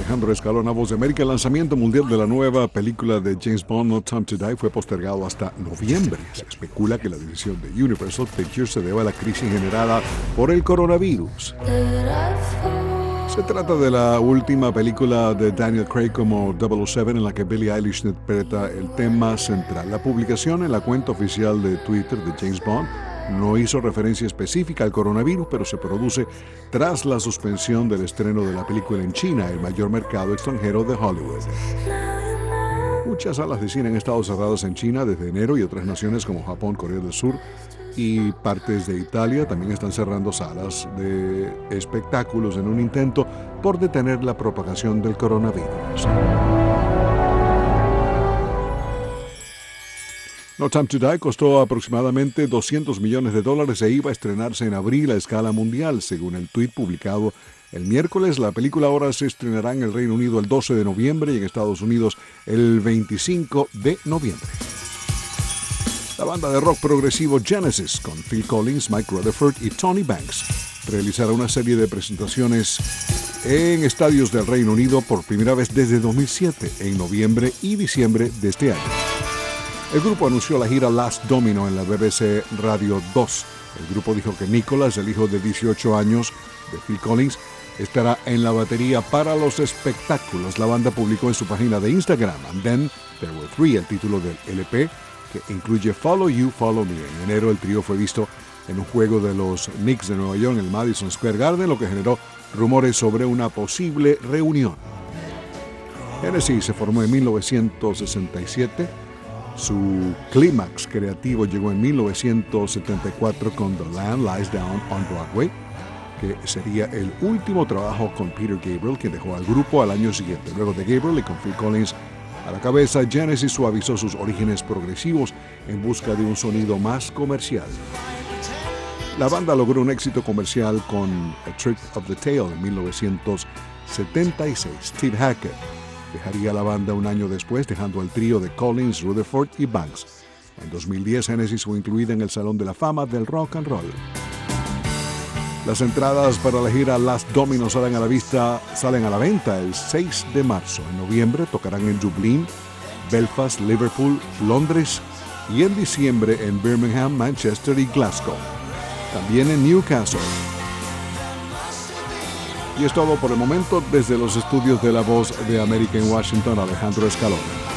Alejandro Escalona, Voz de América. El lanzamiento mundial de la nueva película de James Bond, No Time to Die, fue postergado hasta noviembre. Se especula que la decisión de Universal Pictures se deba a la crisis generada por el coronavirus. Se trata de la última película de Daniel Craig como 007 en la que Billie Eilish interpreta el tema central. La publicación en la cuenta oficial de Twitter de James Bond no hizo referencia específica al coronavirus, pero se produce tras la suspensión del estreno de la película en China, el mayor mercado extranjero de Hollywood. Muchas salas de cine han estado cerradas en China desde enero y otras naciones como Japón, Corea del Sur y partes de Italia también están cerrando salas de espectáculos en un intento por detener la propagación del coronavirus. No Time to Die costó aproximadamente $200 millones e iba a estrenarse en abril a escala mundial. Según el tuit publicado el miércoles, la película ahora se estrenará en el Reino Unido el 12 de noviembre y en Estados Unidos el 25 de noviembre. La banda de rock progresivo Genesis, con Phil Collins, Mike Rutherford y Tony Banks, realizará una serie de presentaciones en estadios del Reino Unido por primera vez desde 2007, en noviembre y diciembre de este año. El grupo anunció la gira Last Domino en la BBC Radio 2. El grupo dijo que Nicholas, el hijo de 18 años de Phil Collins, estará en la batería para los espectáculos. La banda publicó en su página de Instagram, And Then There Were Three, el título del LP, que incluye Follow You, Follow Me. En enero el trío fue visto en un juego de los Knicks de Nueva York en el Madison Square Garden, lo que generó rumores sobre una posible reunión. Genesis se formó en 1967. Su clímax creativo llegó en 1974 con The Land Lies Down on Broadway, que sería el último trabajo con Peter Gabriel, quien dejó al grupo al año siguiente. Luego de Gabriel y con Phil Collins a la cabeza, Genesis suavizó sus orígenes progresivos en busca de un sonido más comercial. La banda logró un éxito comercial con A Trick of the Tail en 1976. Steve Hackett dejaría la banda un año después, dejando al trío de Collins, Rutherford y Banks. En 2010, Genesis fue incluida en el Salón de la Fama del Rock and Roll. Las entradas para la gira Last Domino salen a la venta el 6 de marzo. En noviembre tocarán en Dublín, Belfast, Liverpool, Londres y en diciembre en Birmingham, Manchester y Glasgow. También en Newcastle. Y es todo por el momento desde los estudios de La Voz de América en Washington, Alejandro Escalona.